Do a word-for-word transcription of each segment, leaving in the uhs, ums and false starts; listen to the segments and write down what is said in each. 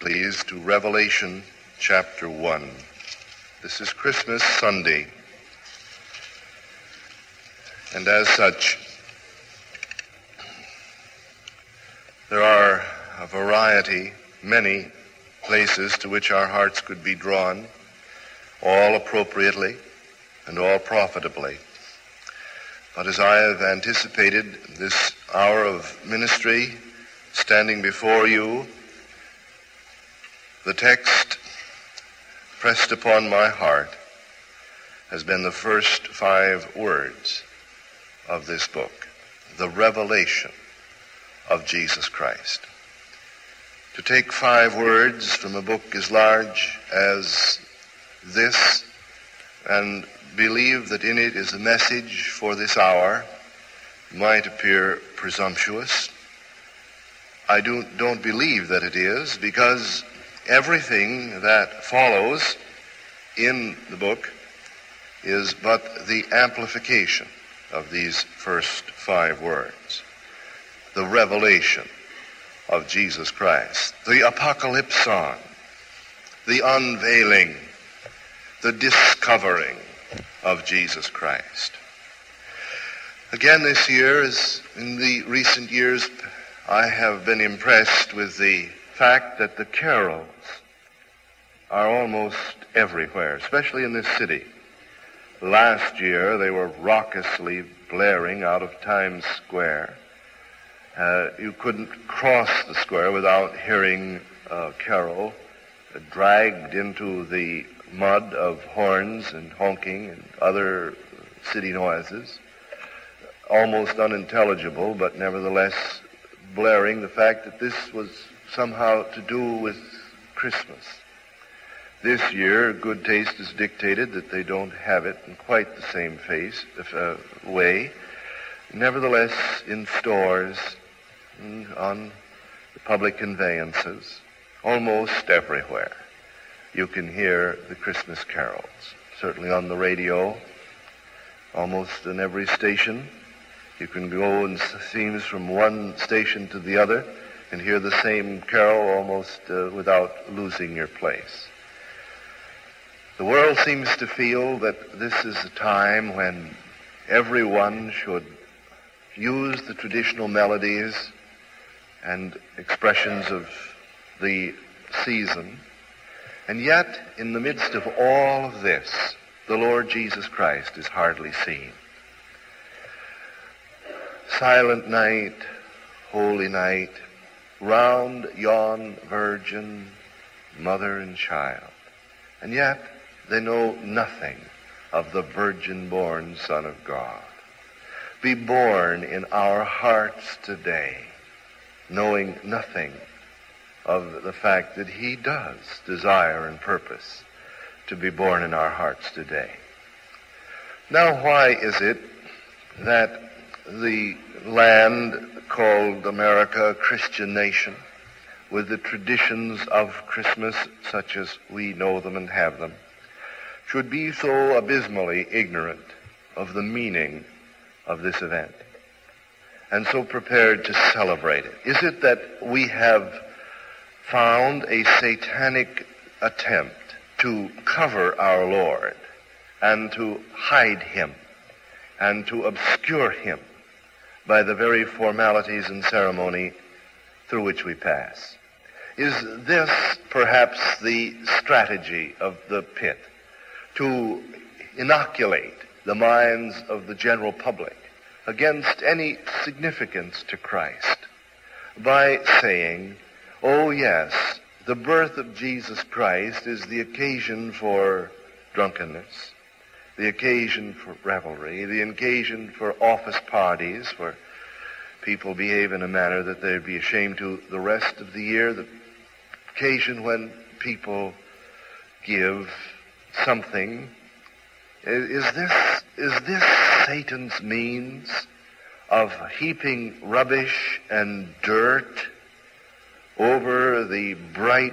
please, to Revelation chapter one. This is Christmas Sunday, and as such, there are a variety, many places to which our hearts could be drawn, all appropriately and all profitably. But as I have anticipated this hour of ministry standing before you, the text pressed upon my heart has been the first five words of this book, the revelation of Jesus Christ. To take five words from a book as large as this and believe that in it is a message for this hour might appear presumptuous. I do, don't believe that it is, because everything that follows in the book is but the amplification of these first five words. The revelation of Jesus Christ, the apocalypson, the unveiling, the discovering of Jesus Christ. Again this year, as in the recent years, I have been impressed with the fact that the carols are almost everywhere, especially in this city. Last year, they were raucously blaring out of Times Square. Uh, you couldn't cross the square without hearing a carol uh, dragged into the mud of horns and honking and other city noises, almost unintelligible, but nevertheless blaring the fact that this was somehow to do with Christmas. This year, good taste has dictated that they don't have it in quite the same face, uh, way. Nevertheless, in stores, on the public conveyances, almost everywhere, you can hear the Christmas carols. Certainly on the radio, almost in every station. You can go, and it seems, from one station to the other and hear the same carol almost uh, without losing your place. The world seems to feel that this is a time when everyone should use the traditional melodies and expressions of the season. And yet, in the midst of all of this, the Lord Jesus Christ is hardly seen. Silent night, holy night, round yon virgin, mother and child. And yet, they know nothing of the virgin-born Son of God. Be born in our hearts today, knowing nothing of the fact that he does desire and purpose to be born in our hearts today. Now, why is it that the land called America, a Christian nation, with the traditions of Christmas such as we know them and have them, should be so abysmally ignorant of the meaning of this event and so prepared to celebrate it? Is it that we have found a satanic attempt to cover our Lord and to hide him and to obscure him by the very formalities and ceremony through which we pass? Is this perhaps the strategy of the pit, to inoculate the minds of the general public against any significance to Christ by saying, oh yes, the birth of Jesus Christ is the occasion for drunkenness, the occasion for revelry, the occasion for office parties, where people behave in a manner that they'd be ashamed to the rest of the year, the occasion when people give something. Is this, is this Satan's means of heaping rubbish and dirt over the bright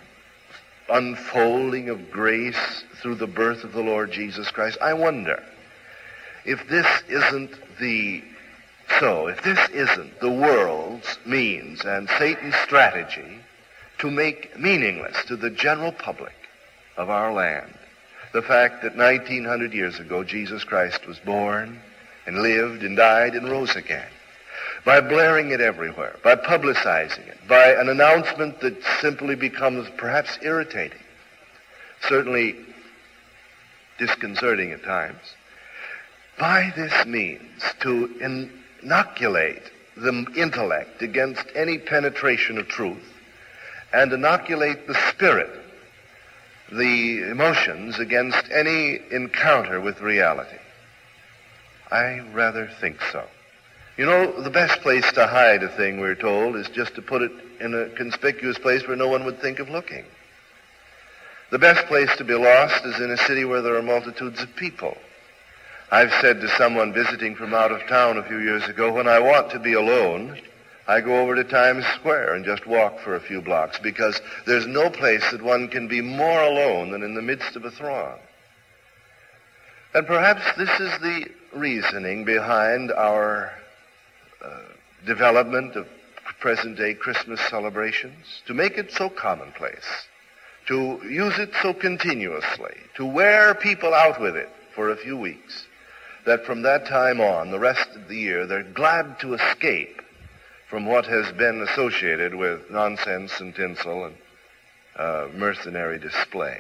unfolding of grace through the birth of the Lord Jesus Christ? I wonder if this isn't the so, if this isn't the world's means and Satan's strategy to make meaningless to the general public of our land the fact that nineteen hundred years ago Jesus Christ was born and lived and died and rose again. By blaring it everywhere, by publicizing it, by an announcement that simply becomes perhaps irritating, certainly disconcerting at times, by this means to inoculate the intellect against any penetration of truth and inoculate the spirit, the emotions, against any encounter with reality. I rather think so. You know, the best place to hide a thing, we're told, is just to put it in a conspicuous place where no one would think of looking. The best place to be lost is in a city where there are multitudes of people. I've said to someone visiting from out of town a few years ago, when I want to be alone, I go over to Times Square and just walk for a few blocks, because there's no place that one can be more alone than in the midst of a throng. And perhaps this is the reasoning behind our uh, development of present-day Christmas celebrations, to make it so commonplace, to use it so continuously, to wear people out with it for a few weeks, that from that time on, the rest of the year, they're glad to escape from what has been associated with nonsense and tinsel and uh, mercenary display.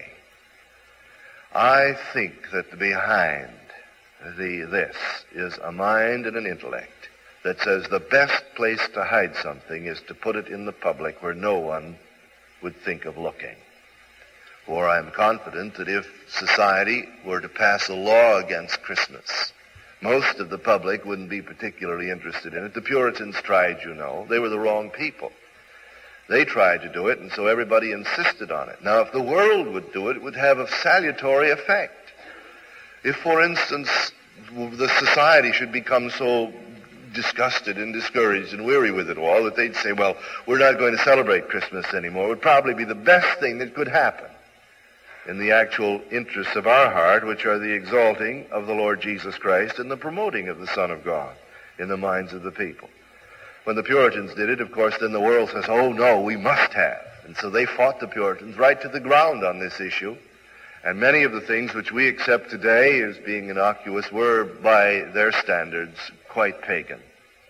I think that behind the, this is a mind and an intellect that says the best place to hide something is to put it in the public where no one would think of looking. For I'm confident that if society were to pass a law against Christmas, most of the public wouldn't be particularly interested in it. The Puritans tried, you know. They were the wrong people. They tried to do it, and so everybody insisted on it. Now, if the world would do it, it would have a salutary effect. If, for instance, the society should become so disgusted and discouraged and weary with it all that they'd say, well, we're not going to celebrate Christmas anymore, it would probably be the best thing that could happen in the actual interests of our heart, which are the exalting of the Lord Jesus Christ and the promoting of the Son of God in the minds of the people. When the Puritans did it, of course, then the world says, oh, no, we must have. And so they fought the Puritans right to the ground on this issue. And many of the things which we accept today as being innocuous were, by their standards, quite pagan.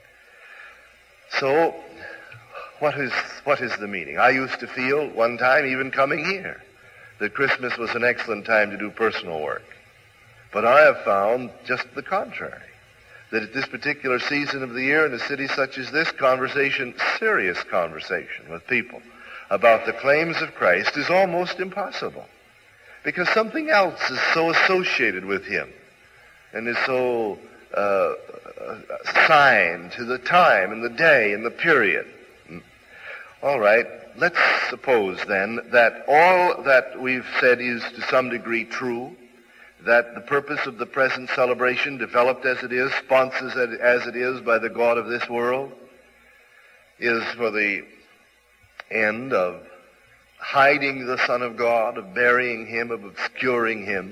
So, what is, what is the meaning? I used to feel one time, even coming here, that Christmas was an excellent time to do personal work. But I have found just the contrary, that at this particular season of the year in a city such as this, conversation, serious conversation with people about the claims of Christ is almost impossible, because something else is so associated with him and is so uh, assigned to the time and the day and the period. All right. Let's suppose, then, that all that we've said is to some degree true, that the purpose of the present celebration, developed as it is, sponsored as it is by the God of this world, is for the end of hiding the Son of God, of burying him, of obscuring him.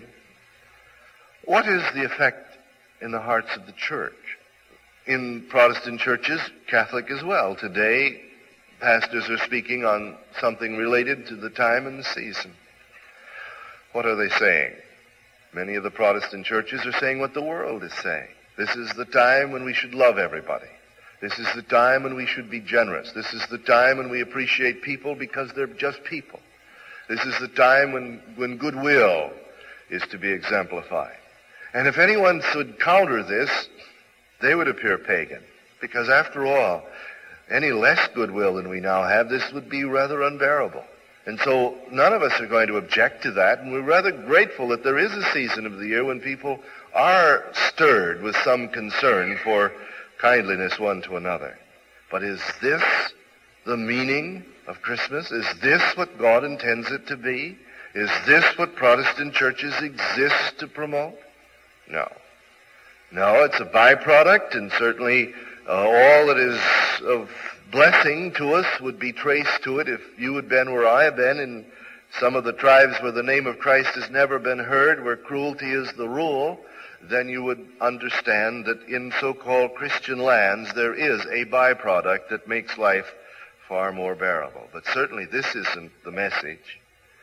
What is the effect in the hearts of the church? In Protestant churches, Catholic as well, today, pastors are speaking on something related to the time and the season. What are they saying? Many of the Protestant churches are saying what the world is saying. This is the time when we should love everybody. This is the time when we should be generous. This is the time when we appreciate people because they're just people. This is the time when, when goodwill is to be exemplified. And if anyone should counter this, they would appear pagan. Because after all, any less goodwill than we now have, this would be rather unbearable. And so none of us are going to object to that, and we're rather grateful that there is a season of the year when people are stirred with some concern for kindliness one to another. But is this the meaning of Christmas? Is this what God intends it to be? Is this what Protestant churches exist to promote? No. No, it's a byproduct, and certainly Uh, all that is of blessing to us would be traced to it if you had been where I have been in some of the tribes where the name of Christ has never been heard, where cruelty is the rule. Then you would understand that in so-called Christian lands there is a byproduct that makes life far more bearable. But certainly this isn't the message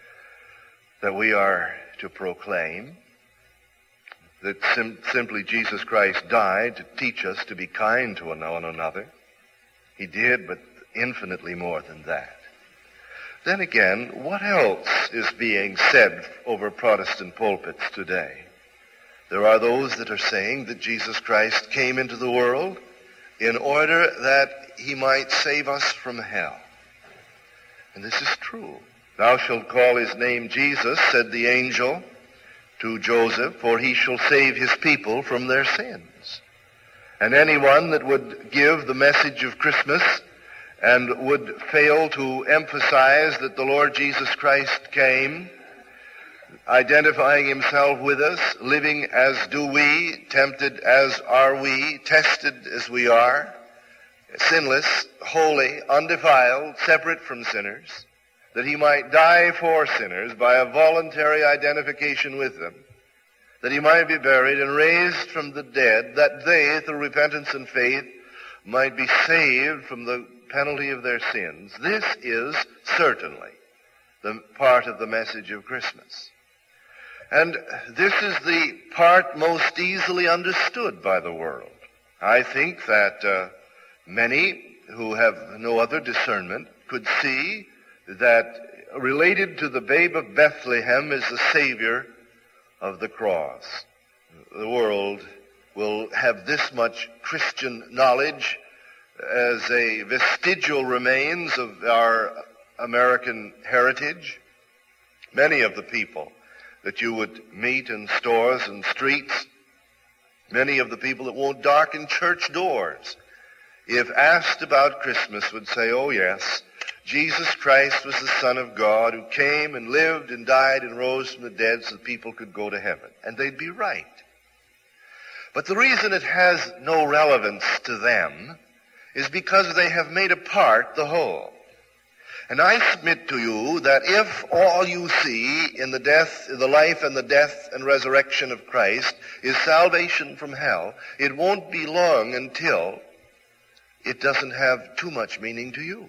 that we are to proclaim, that sim- simply Jesus Christ died to teach us to be kind to one another. He did, but infinitely more than that. Then again, what else is being said over Protestant pulpits today? There are those that are saying that Jesus Christ came into the world in order that he might save us from hell. And this is true. Thou shalt call his name Jesus, said the angel to Joseph, for he shall save his people from their sins. And anyone that would give the message of Christmas and would fail to emphasize that the Lord Jesus Christ came, identifying himself with us, living as do we, tempted as are we, tested as we are, sinless, holy, undefiled, separate from sinners, that he might die for sinners by a voluntary identification with them, that he might be buried and raised from the dead, that they, through repentance and faith, might be saved from the penalty of their sins. This is certainly the part of the message of Christmas. And this is the part most easily understood by the world. I think that uh, many who have no other discernment could see that related to the babe of Bethlehem is the Savior of the cross. The world will have this much Christian knowledge as a vestigial remains of our American heritage. Many of the people that you would meet in stores and streets, many of the people that won't darken church doors, if asked about Christmas, would say, oh yes, Jesus Christ was the Son of God who came and lived and died and rose from the dead so that people could go to heaven. And they'd be right. But the reason it has no relevance to them is because they have made apart the whole. And I submit to you that if all you see in the death, in the life and the death and resurrection of Christ is salvation from hell, it won't be long until it doesn't have too much meaning to you.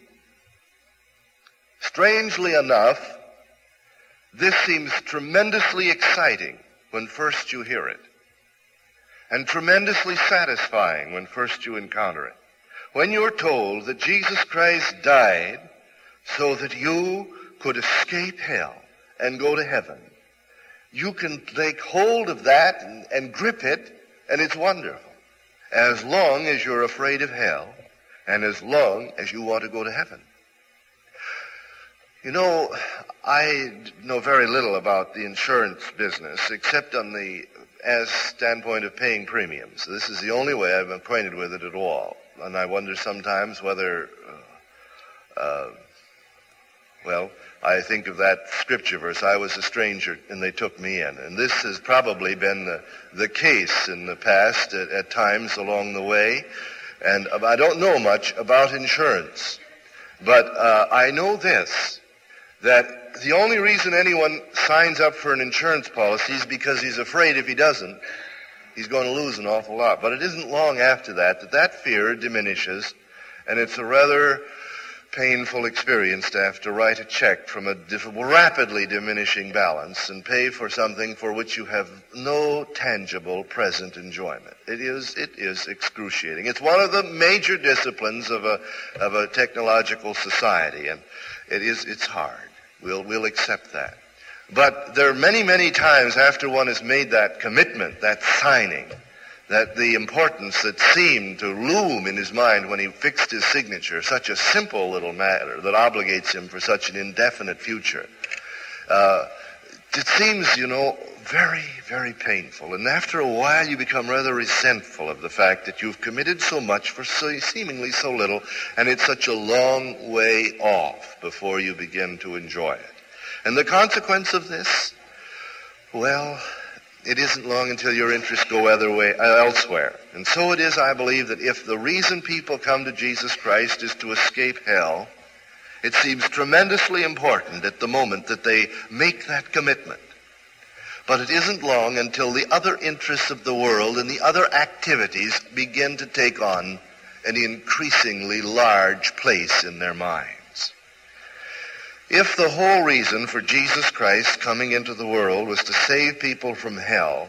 Strangely enough, this seems tremendously exciting when first you hear it, and tremendously satisfying when first you encounter it. When you're told that Jesus Christ died so that you could escape hell and go to heaven, you can take hold of that and, and grip it, and it's wonderful. As long as you're afraid of hell, and as long as you want to go to heaven. You know, I know very little about the insurance business, except on the as standpoint of paying premiums. This is the only way I'm acquainted with it at all. And I wonder sometimes whether, uh, uh, well, I think of that scripture verse, I was a stranger and they took me in. And this has probably been the, the case in the past at, at times along the way. And I don't know much about insurance. But uh, I know this, that the only reason anyone signs up for an insurance policy is because he's afraid if he doesn't, he's going to lose an awful lot. But it isn't long after that that that fear diminishes, and it's a rather painful experience to have to write a check from a diff- rapidly diminishing balance and pay for something for which you have no tangible present enjoyment. It is it is excruciating. It's one of the major disciplines of a of a technological society, and it is it's hard. We'll we'll accept that. But there are many, many times after one has made that commitment, that signing, that the importance that seemed to loom in his mind when he fixed his signature, such a simple little matter that obligates him for such an indefinite future, uh, it seems, you know, very, very painful. And after a while you become rather resentful of the fact that you've committed so much for so seemingly so little, and it's such a long way off before you begin to enjoy it. And the consequence of this, well, it isn't long until your interests go other way, uh, elsewhere. And so it is, I believe, that if the reason people come to Jesus Christ is to escape hell, it seems tremendously important at the moment that they make that commitment. But it isn't long until the other interests of the world and the other activities begin to take on an increasingly large place in their minds. If the whole reason for Jesus Christ coming into the world was to save people from hell,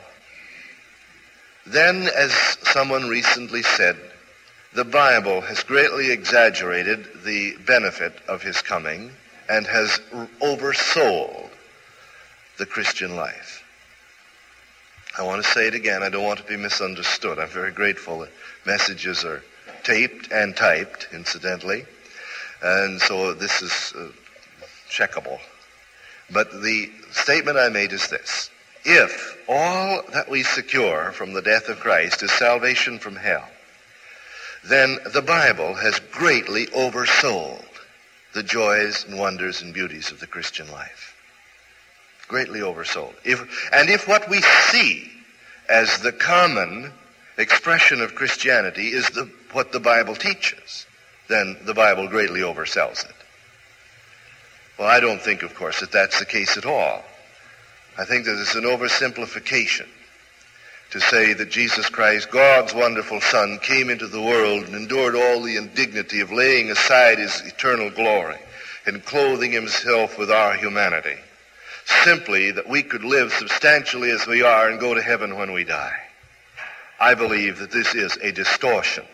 then, as someone recently said, the Bible has greatly exaggerated the benefit of his coming and has oversold the Christian life. I want to say it again. I don't want to be misunderstood. I'm very grateful that messages are taped and typed, incidentally, and so this is uh, checkable. But the statement I made is this. If all that we secure from the death of Christ is salvation from hell, then the Bible has greatly oversold the joys and wonders and beauties of the Christian life. Greatly oversold. If, and if what we see as the common expression of Christianity is the, what the Bible teaches, then the Bible greatly oversells it. Well, I don't think, of course, that that's the case at all. I think that it's an oversimplification to say that Jesus Christ, God's wonderful Son, came into the world and endured all the indignity of laying aside his eternal glory and clothing himself with our humanity, simply that we could live substantially as we are and go to heaven when we die. I believe that this is a distortion,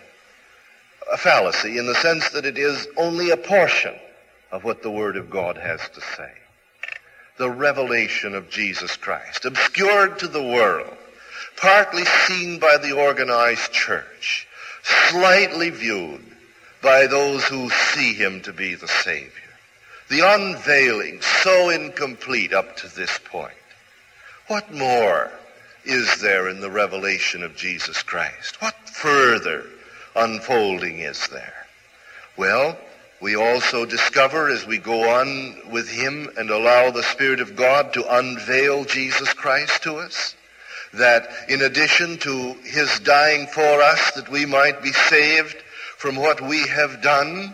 a fallacy, in the sense that it is only a portion of what the Word of God has to say. The revelation of Jesus Christ, obscured to the world, partly seen by the organized church, slightly viewed by those who see him to be the Savior. The unveiling, so incomplete up to this point. What more is there in the revelation of Jesus Christ? What further unfolding is there? Well, we also discover as we go on with him and allow the Spirit of God to unveil Jesus Christ to us, that in addition to his dying for us that we might be saved from what we have done,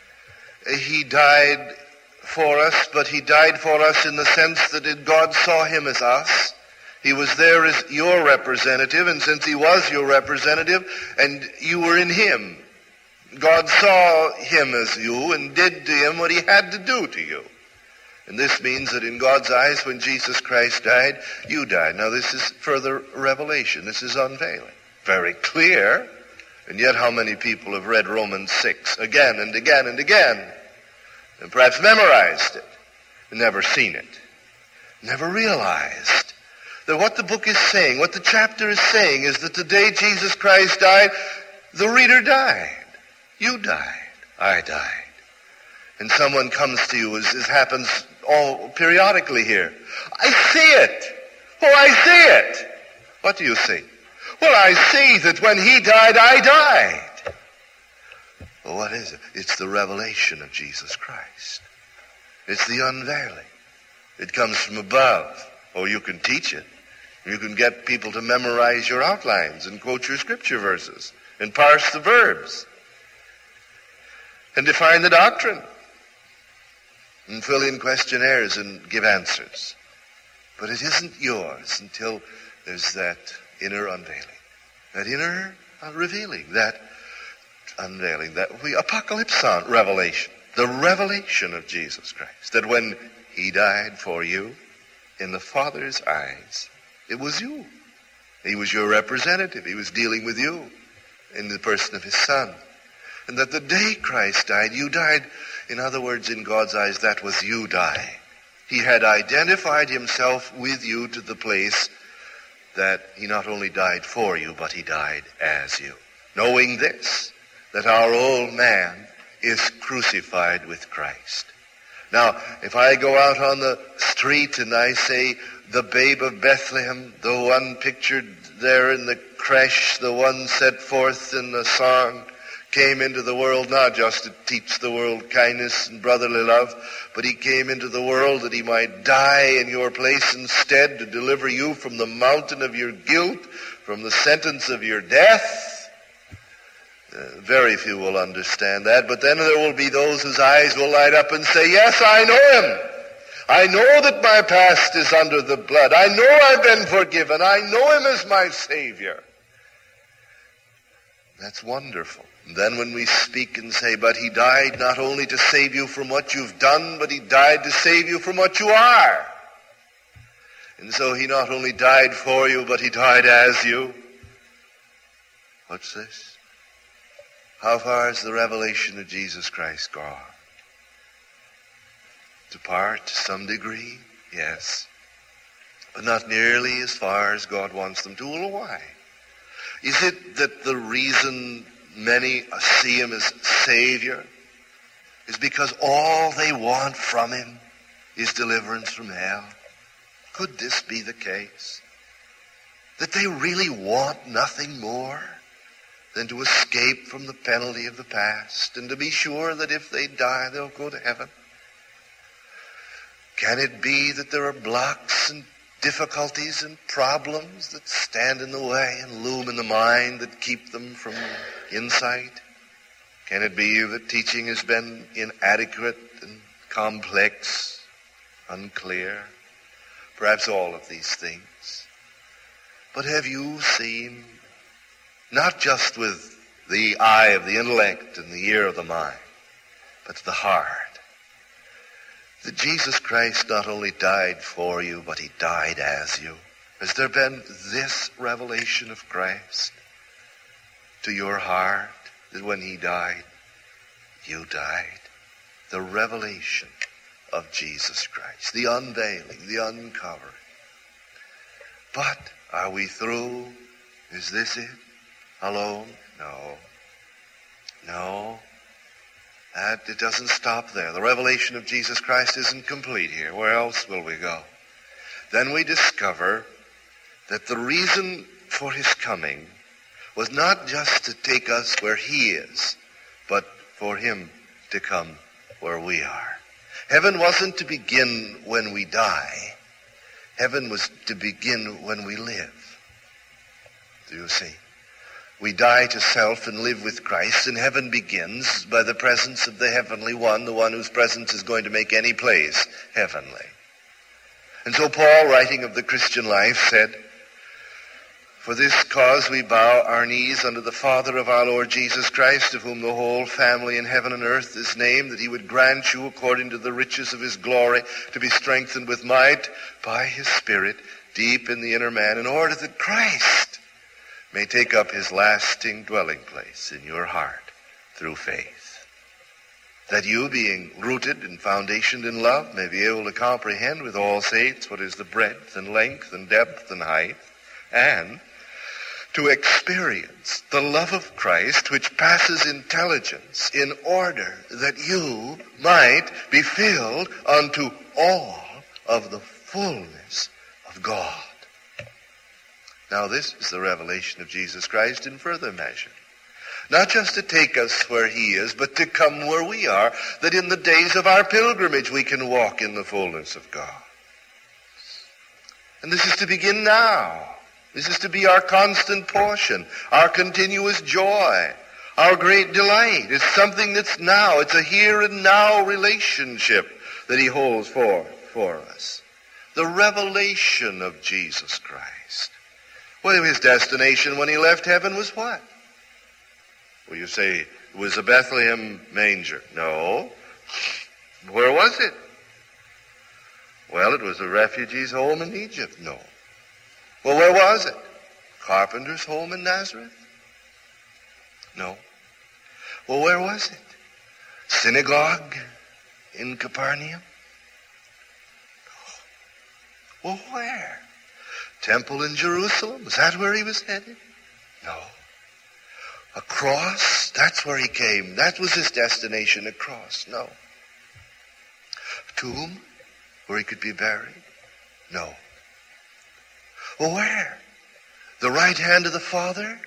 he died for us, but he died for us in the sense that God saw him as us. He was there as your representative, and since he was your representative and you were in him, God saw him as you and did to him what he had to do to you. And this means that in God's eyes, when Jesus Christ died, you died. Now this is further revelation. This is unveiling. Very clear. And yet how many people have read Romans six again and again and again, and perhaps memorized it, and never seen it, never realized that what the book is saying, what the chapter is saying, is that the day Jesus Christ died, the reader died. You died. I died. And someone comes to you, as, as happens all periodically here. I see it. Oh, I see it. What do you see? Well, I see that when he died, I died. Well, what is it? It's the revelation of Jesus Christ. It's the unveiling. It comes from above. Oh, you can teach it. You can get people to memorize your outlines and quote your scripture verses and parse the verbs and define the doctrine and fill in questionnaires and give answers. But it isn't yours until there's that inner unveiling, that inner revealing, that unveiling, that we apocalypson revelation, the revelation of Jesus Christ, that when he died for you in the Father's eyes, it was you. He was your representative. He was dealing with you in the person of his Son. And that the day Christ died, you died. In other words, in God's eyes, that was you dying. He had identified himself with you to the place that he not only died for you, but he died as you. Knowing this, that our old man is crucified with Christ. Now, if I go out on the street and I say, the babe of Bethlehem, the one pictured there in the creche, the one set forth in the song, came into the world not just to teach the world kindness and brotherly love, but he came into the world that he might die in your place instead, to deliver you from the mountain of your guilt, from the sentence of your death. Uh, very few will understand that, but then there will be those whose eyes will light up and say, yes, I know him. I know that my past is under the blood. I know I've been forgiven. I know him as my Savior. That's wonderful. And then when we speak and say, but he died not only to save you from what you've done, but he died to save you from what you are. And so he not only died for you, but he died as you. What's this? How far has the revelation of Jesus Christ gone? To part, to some degree, yes. But not nearly as far as God wants them to. Well, why? Is it that the reason many see him as Savior is because all they want from him is deliverance from hell? Could this be the case? That they really want nothing more than to escape from the penalty of the past and to be sure that if they die, they'll go to heaven? Can it be that there are blocks and difficulties and problems that stand in the way and loom in the mind that keep them from insight? Can it be that teaching has been inadequate and complex, unclear? Perhaps all of these things. But have you seen, not just with the eye of the intellect and the ear of the mind, but the heart, that Jesus Christ not only died for you, but he died as you? Has there been this revelation of Christ to your heart, that when he died, you died? The revelation of Jesus Christ, the unveiling, the uncovering. But are we through? Is this it? Alone? No. No. That, it doesn't stop there. The revelation of Jesus Christ isn't complete here. Where else will we go? Then we discover that the reason for his coming was not just to take us where he is, but for him to come where we are. Heaven wasn't to begin when we die. Heaven was to begin when we live. Do you see? We die to self and live with Christ, and heaven begins by the presence of the heavenly one, the one whose presence is going to make any place heavenly. And so Paul, writing of the Christian life, said, "For this cause we bow our knees unto the Father of our Lord Jesus Christ, of whom the whole family in heaven and earth is named, that he would grant you, according to the riches of his glory, to be strengthened with might by his Spirit deep in the inner man, in order that Christ may take up his lasting dwelling place in your heart through faith, that you, being rooted and foundationed in love, may be able to comprehend with all saints what is the breadth and length and depth and height, and to experience the love of Christ which passes intelligence, in order that you might be filled unto all of the fullness of God." Now this is the revelation of Jesus Christ in further measure. Not just to take us where he is, but to come where we are, that in the days of our pilgrimage we can walk in the fullness of God. And this is to begin now. This is to be our constant portion, our continuous joy, our great delight. It's something that's now. It's a here and now relationship that he holds forth for us. The revelation of Jesus Christ. Well, his destination when he left heaven was what? Well, you say it was a Bethlehem manger. No. Where was it? Well, it was a refugee's home in Egypt. No. Well, where was it? Carpenter's home in Nazareth? No. Well, where was it? Synagogue in Capernaum? No. Well, where? Temple in Jerusalem? Was that where he was headed? No. A cross? That's where he came. That was his destination, a cross. No. A tomb where he could be buried? No. Well, where? The right hand of the Father?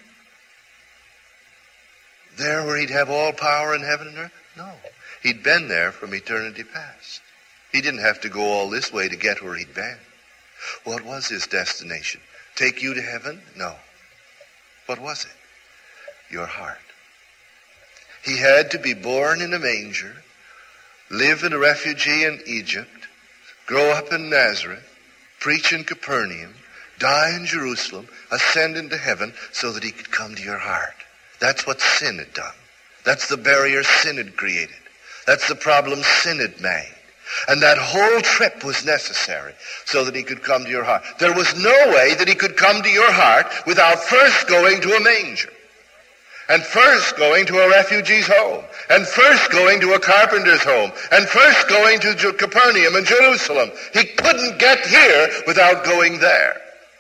There where he'd have all power in heaven and earth? No. He'd been there from eternity past. He didn't have to go all this way to get where he'd been. What was his destination? Take you to heaven? No. What was it? Your heart. He had to be born in a manger, live in a refugee in Egypt, grow up in Nazareth, preach in Capernaum, die in Jerusalem, ascend into heaven so that he could come to your heart. That's what sin had done. That's the barrier sin had created. That's the problem sin had made. And that whole trip was necessary so that he could come to your heart. There was no way that he could come to your heart without first going to a manger, and first going to a refugee's home, and first going to a carpenter's home, and first going to Capernaum and Jerusalem. He couldn't get here without going there.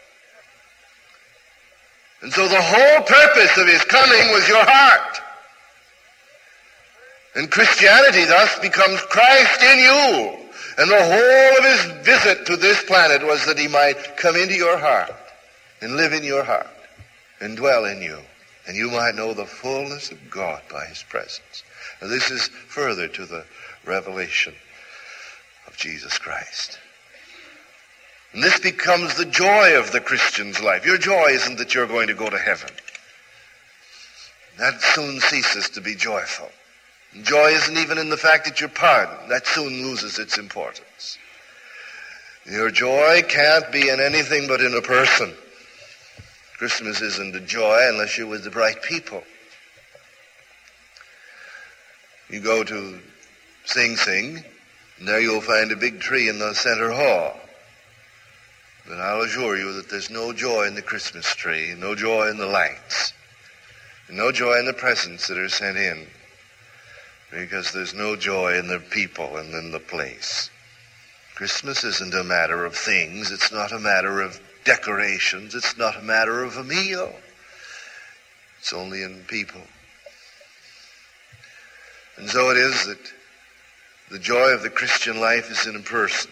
And so the whole purpose of his coming was your heart. And Christianity thus becomes Christ in you. And the whole of his visit to this planet was that he might come into your heart and live in your heart and dwell in you. And you might know the fullness of God by his presence. Now this is further to the revelation of Jesus Christ. And this becomes the joy of the Christian's life. Your joy isn't that you're going to go to heaven. That soon ceases to be joyful. And joy isn't even in the fact that you're pardoned. That soon loses its importance. Your joy can't be in anything but in a person. Christmas isn't a joy unless you're with the right people. You go to Sing Sing, and there you'll find a big tree in the center hall. But I'll assure you that there's no joy in the Christmas tree, no joy in the lights, and no joy in the presents that are sent in, because there's no joy in the people and in the place. Christmas isn't a matter of things. It's not a matter of decorations. It's not a matter of a meal. It's only in people. And so it is that the joy of the Christian life is in a person.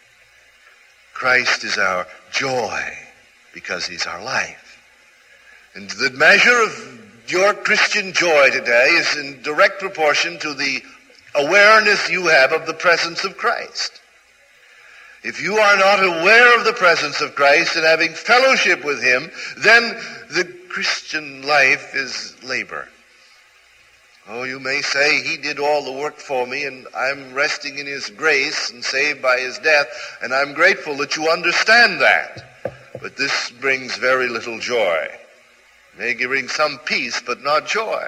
Christ is our joy because he's our life. And the measure of your Christian joy today is in direct proportion to the awareness you have of the presence of Christ. If you are not aware of the presence of Christ and having fellowship with him, then the Christian life is labor. Oh, you may say he did all the work for me and I'm resting in his grace and saved by his death, and I'm grateful that you understand that. But this brings very little joy. It may bring some peace, but not joy.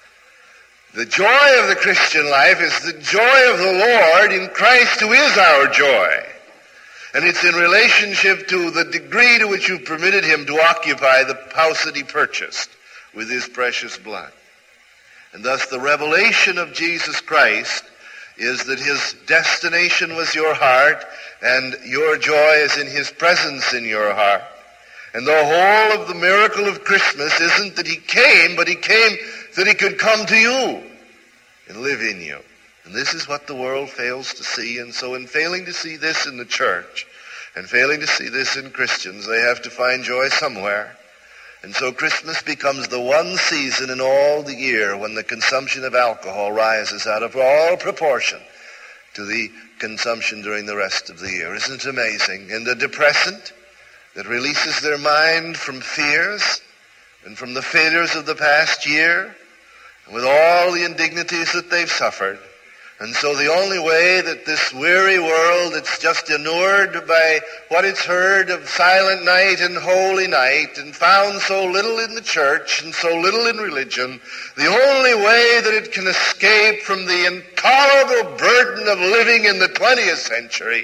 The joy of the Christian life is the joy of the Lord in Christ, who is our joy. And it's in relationship to the degree to which you've permitted him to occupy the house that he purchased with his precious blood. And thus the revelation of Jesus Christ is that his destination was your heart, and your joy is in his presence in your heart. And the whole of the miracle of Christmas isn't that he came, but he came that he could come to you and live in you. And this is what the world fails to see. And so in failing to see this in the church and failing to see this in Christians, they have to find joy somewhere. And so Christmas becomes the one season in all the year when the consumption of alcohol rises out of all proportion to the consumption during the rest of the year. Isn't it amazing? And the depressant that releases their mind from fears and from the failures of the past year, and with all the indignities that they've suffered. And so the only way that this weary world that's just inured by what it's heard of silent night and holy night and found so little in the church and so little in religion, the only way that it can escape from the intolerable burden of living in the twentieth century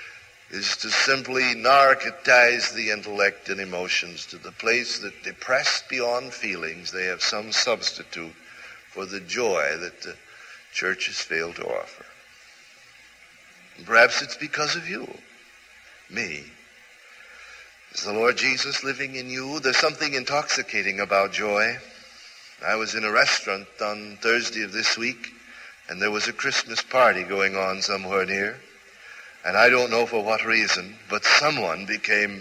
is to simply narcotize the intellect and emotions to the place that, depressed beyond feelings, they have some substitute for the joy that the church has failed to offer. And perhaps it's because of you, me. Is the Lord Jesus living in you? There's something intoxicating about joy. I was in a restaurant on Thursday of this week, and there was a Christmas party going on somewhere near. And I don't know for what reason, but someone became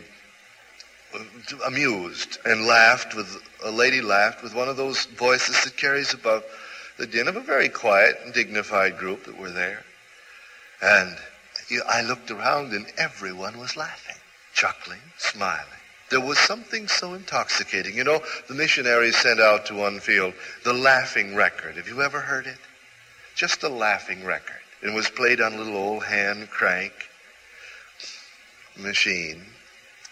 amused and laughed with, a lady laughed with one of those voices that carries above the din of a very quiet and dignified group that were there. And I looked around and everyone was laughing, chuckling, smiling. There was something so intoxicating. You know, the missionaries sent out to one field the laughing record. Have you ever heard it? Just a laughing record. It was played on a little old hand crank machine.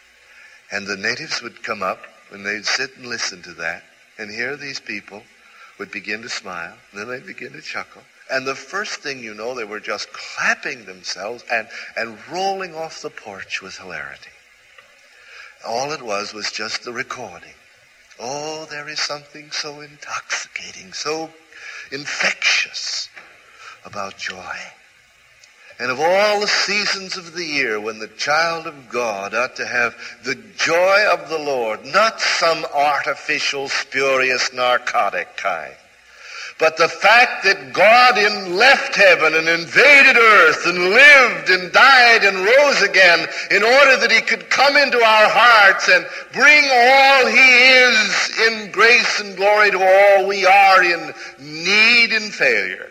And the natives would come up and they'd sit and listen to that and hear these people would begin to smile, and then they'd begin to chuckle. And the first thing you know, they were just clapping themselves and, and rolling off the porch with hilarity. All it was was just the recording. Oh, there is something so intoxicating, so infectious about joy. And of all the seasons of the year when the child of God ought to have the joy of the Lord, not some artificial, spurious, narcotic kind, but the fact that God in left heaven and invaded earth and lived and died and rose again in order that he could come into our hearts and bring all he is in grace and glory to all we are in need and failure.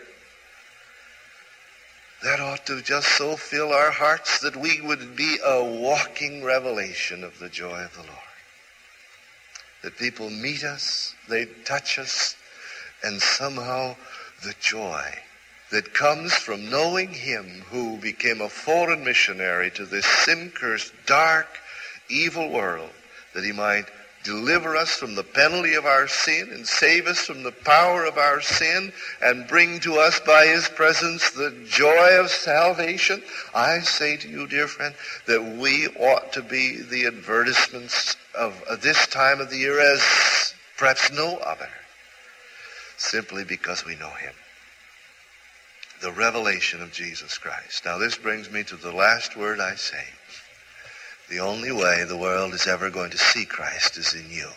That ought to just so fill our hearts that we would be a walking revelation of the joy of the Lord. That people meet us, they touch us, and somehow the joy that comes from knowing him who became a foreign missionary to this sin-cursed, dark, evil world, that he might deliver us from the penalty of our sin and save us from the power of our sin and bring to us by his presence the joy of salvation. I say to you, dear friend, that we ought to be the advertisements of this time of the year as perhaps no other, simply because we know him. The revelation of Jesus Christ. Now this brings me to the last word I say. The only way the world is ever going to see Christ is in you.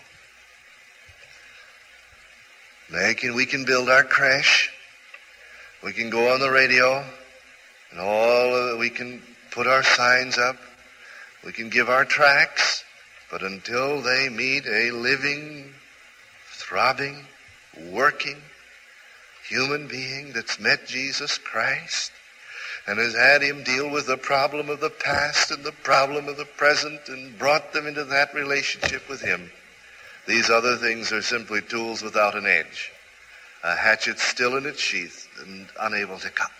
Now, we can build our creche. We can go on the radio. And all of, we can put our signs up. We can give our tracts. But until they meet a living, throbbing, working human being that's met Jesus Christ and has had him deal with the problem of the past and the problem of the present and brought them into that relationship with him, these other things are simply tools without an edge, a hatchet still in its sheath and unable to cut.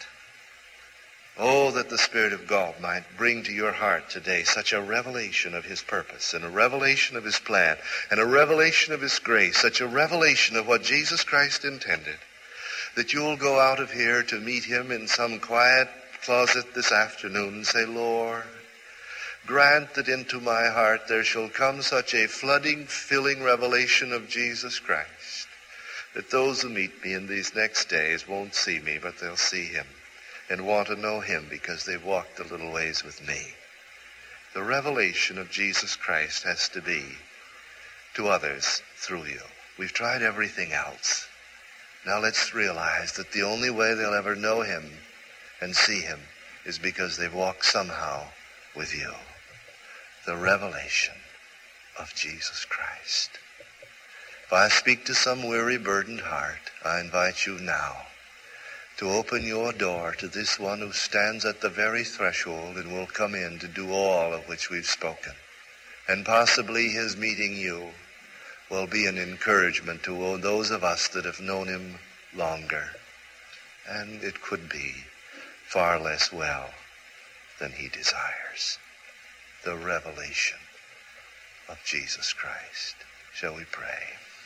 Oh, that the Spirit of God might bring to your heart today such a revelation of his purpose and a revelation of his plan and a revelation of his grace, such a revelation of what Jesus Christ intended, that you'll go out of here to meet him in some quiet closet this afternoon and say, Lord, grant that into my heart there shall come such a flooding, filling revelation of Jesus Christ that those who meet me in these next days won't see me, but they'll see him and want to know him because they've walked a little ways with me. The revelation of Jesus Christ has to be to others through you. We've tried everything else. Now let's realize that the only way they'll ever know him and see him is because they've walked somehow with you. The revelation of Jesus Christ. If I speak to some weary, burdened heart, I invite you now to open your door to this one who stands at the very threshold and will come in to do all of which we've spoken. And possibly his meeting you will be an encouragement to those of us that have known him longer. And it could be far less well than he desires. The revelation of Jesus Christ. Shall we pray?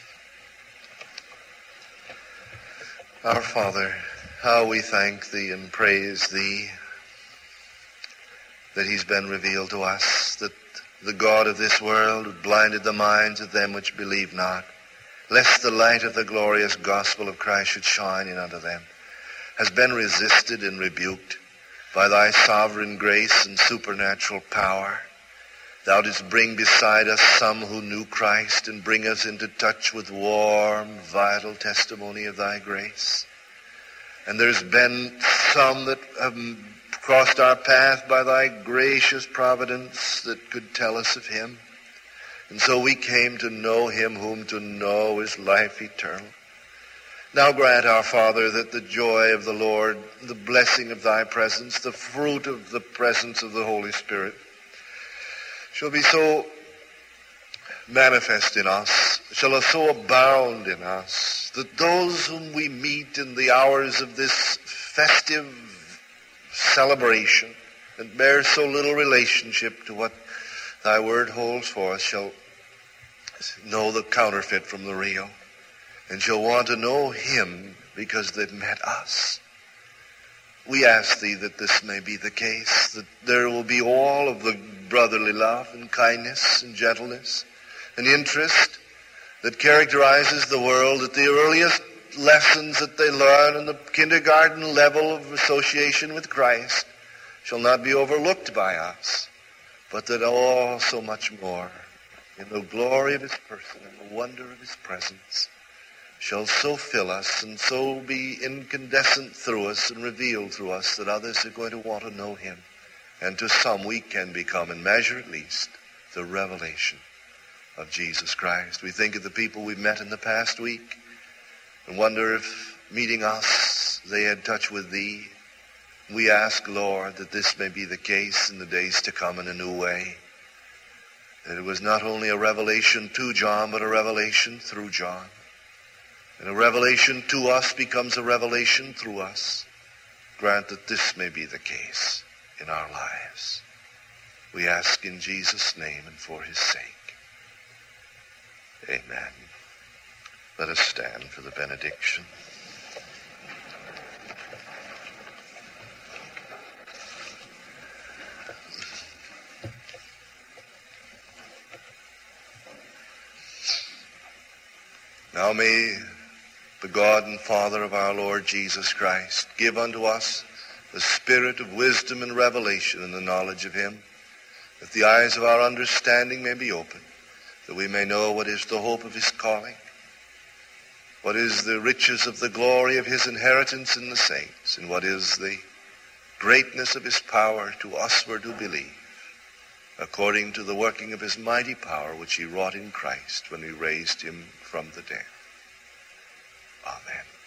Our Father, how we thank thee and praise thee that he's been revealed to us, that the God of this world blinded the minds of them which believe not, lest the light of the glorious gospel of Christ should shine in unto them, has been resisted and rebuked by thy sovereign grace and supernatural power. Thou didst bring beside us some who knew Christ and bring us into touch with warm, vital testimony of thy grace. And there's been some that have crossed our path by thy gracious providence that could tell us of him. And so we came to know him whom to know is life eternal. Now grant, our Father, that the joy of the Lord, the blessing of thy presence, the fruit of the presence of the Holy Spirit shall be so manifest in us, shall so abound in us, that those whom we meet in the hours of this festive celebration that bears so little relationship to what thy word holds for us shall know the counterfeit from the real. and shall want to know him because they've met us. We ask thee that this may be the case, that there will be all of the brotherly love and kindness and gentleness and interest that characterizes the world, that the earliest lessons that they learn in the kindergarten level of association with Christ shall not be overlooked by us, but that all so much more in the glory of his person and the wonder of his presence shall so fill us and so be incandescent through us and revealed through us that others are going to want to know him. And to some we can become, in measure at least, the revelation of Jesus Christ. We think of the people we've met in the past week and wonder if, meeting us, they had touch with thee. We ask, Lord, that this may be the case in the days to come in a new way. That it was not only a revelation to John, but a revelation through John. And a revelation to us becomes a revelation through us. Grant that this may be the case in our lives. We ask in Jesus' name and for his sake. Amen. Let us stand for the benediction. Now may the God and Father of our Lord Jesus Christ give unto us the spirit of wisdom and revelation in the knowledge of him, that the eyes of our understanding may be opened, that we may know what is the hope of his calling, what is the riches of the glory of his inheritance in the saints, and what is the greatness of his power to usward who believe, according to the working of his mighty power which he wrought in Christ when he raised him from the dead. Amen.